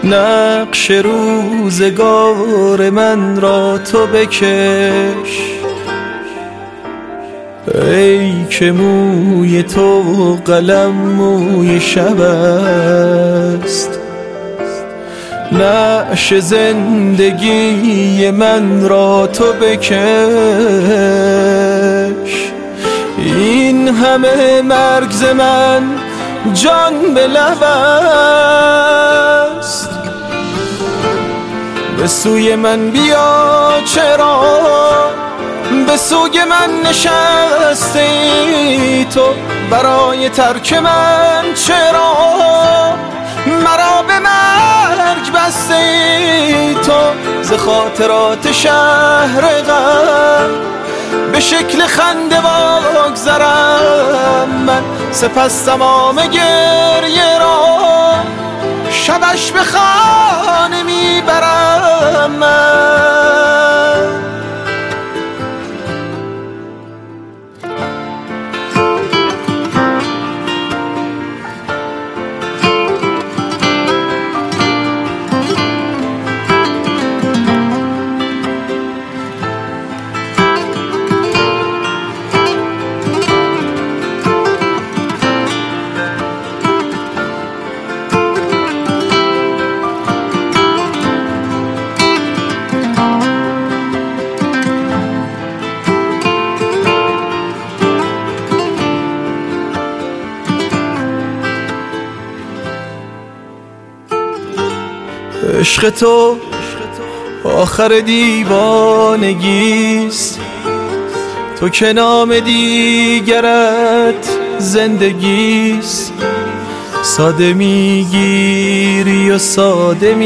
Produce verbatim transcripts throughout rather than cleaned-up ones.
نقش روزگار من را تو بکش، ای که موی تو قلم موی شب است. نعش زندگی من را تو بکش، این همه مرگ ز من جان به لب است. به سوی من بیا چرا به سوی من نشستی تو، برای ترک من چرا مرا به مرگ بستی تو. ز خاطرات شهر غم به شکل خنده واگذرم من، سپس تمام گریه را شبش به خانه میبرم من. عشق تو آخر دیوانگیست، تو که نام دیگرت زندگیست. ساده میگیری و ساده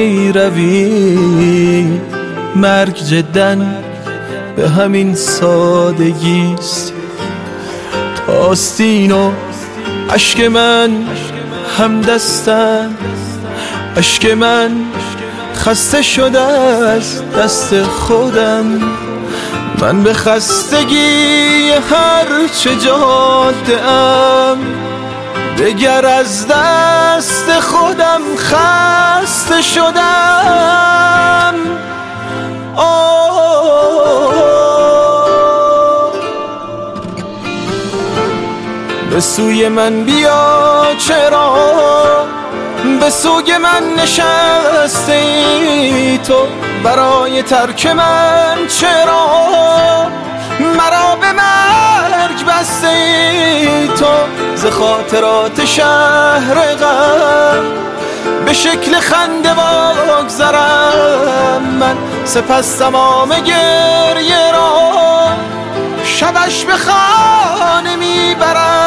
میروی، مرگ جداً به همین سادگیست. آستین و اشک من همدستن، اشک من خسته شده از دست خودم. من به خستگی هر چه جاده ام، دگر از دست خودم خسته شدم. به سوی من بیا چرا به سوی من نشستی تو، برای ترک من چرا مرا به مرگ بستی تو. ز خاطرات شهر غم به شکل خنده واگذرم من، سپس تمام گریه را شبش به خانه میبرم.